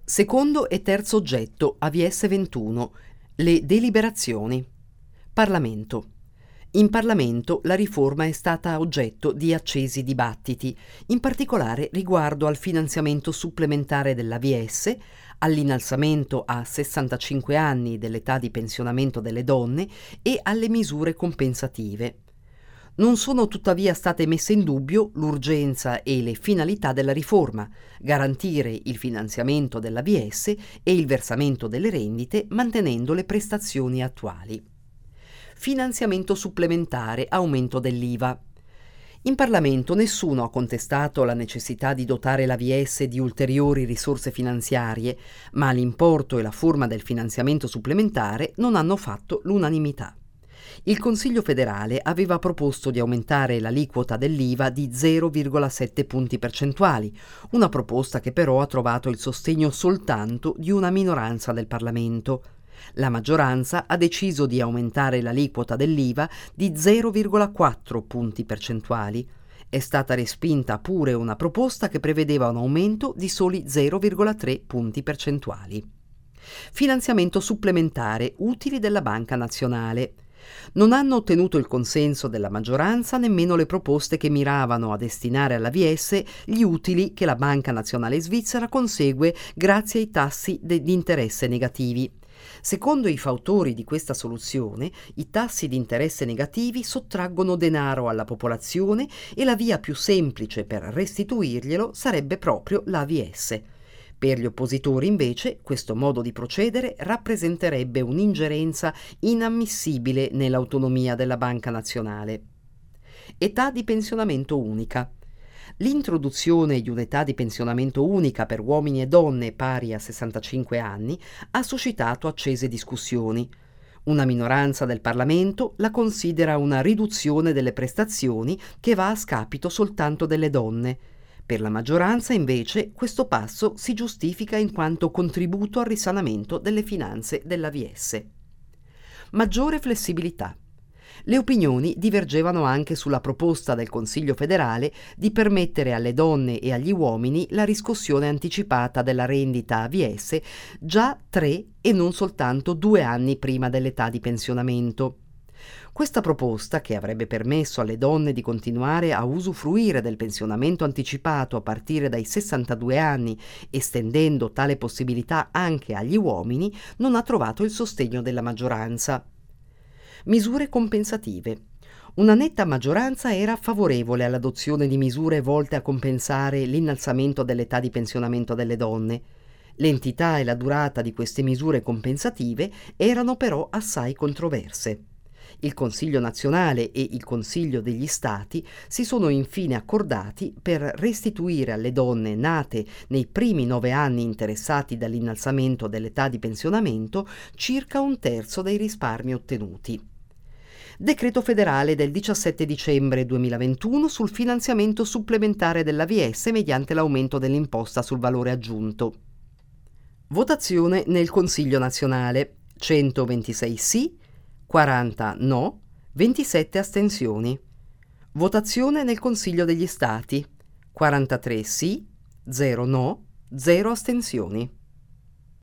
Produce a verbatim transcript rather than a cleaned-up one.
Secondo e terzo oggetto A V S ventuno. Le deliberazioni. Parlamento. In Parlamento la riforma è stata oggetto di accesi dibattiti, in particolare riguardo al finanziamento supplementare dell'A V S, all'innalzamento a sessantacinque anni dell'età di pensionamento delle donne e alle misure compensative. Non sono tuttavia state messe in dubbio l'urgenza e le finalità della riforma, garantire il finanziamento dell'A V S e il versamento delle rendite mantenendo le prestazioni attuali. Finanziamento supplementare, aumento dell'I V A. In Parlamento nessuno ha contestato la necessità di dotare l'A V S di ulteriori risorse finanziarie, ma l'importo e la forma del finanziamento supplementare non hanno fatto l'unanimità. Il Consiglio federale aveva proposto di aumentare l'aliquota dell'I V A di zero virgola sette punti percentuali, una proposta che però ha trovato il sostegno soltanto di una minoranza del Parlamento. La maggioranza ha deciso di aumentare l'aliquota dell'I V A di zero virgola quattro punti percentuali. È stata respinta pure una proposta che prevedeva un aumento di soli zero virgola tre punti percentuali. Finanziamento supplementare, utili della Banca Nazionale. Non hanno ottenuto il consenso della maggioranza nemmeno le proposte che miravano a destinare all'A V S gli utili che la Banca Nazionale Svizzera consegue grazie ai tassi de- di interesse negativi. Secondo i fautori di questa soluzione, i tassi di interesse negativi sottraggono denaro alla popolazione e la via più semplice per restituirglielo sarebbe proprio l'A V S. Per gli oppositori, invece, questo modo di procedere rappresenterebbe un'ingerenza inammissibile nell'autonomia della Banca Nazionale. Età di pensionamento unica. L'introduzione di un'età di pensionamento unica per uomini e donne pari a sessantacinque anni ha suscitato accese discussioni. Una minoranza del Parlamento la considera una riduzione delle prestazioni che va a scapito soltanto delle donne. Per la maggioranza, invece, questo passo si giustifica in quanto contributo al risanamento delle finanze dell'A V S. Maggiore flessibilità. Le opinioni divergevano anche sulla proposta del Consiglio federale di permettere alle donne e agli uomini la riscossione anticipata della rendita A V S già tre e non soltanto due anni prima dell'età di pensionamento. Questa proposta, che avrebbe permesso alle donne di continuare a usufruire del pensionamento anticipato a partire dai sessantadue anni, estendendo tale possibilità anche agli uomini, non ha trovato il sostegno della maggioranza. Misure compensative. Una netta maggioranza era favorevole all'adozione di misure volte a compensare l'innalzamento dell'età di pensionamento delle donne. L'entità e la durata di queste misure compensative erano però assai controverse. Il Consiglio nazionale e il Consiglio degli Stati si sono infine accordati per restituire alle donne nate nei primi nove anni interessati dall'innalzamento dell'età di pensionamento circa un terzo dei risparmi ottenuti. Decreto federale del diciassette dicembre duemilaventuno sul finanziamento supplementare dell'A V S mediante l'aumento dell'imposta sul valore aggiunto. Votazione nel Consiglio nazionale: centoventisei sì, quaranta no, ventisette astensioni. Votazione nel Consiglio degli Stati: quarantatré sì, zero no, zero astensioni.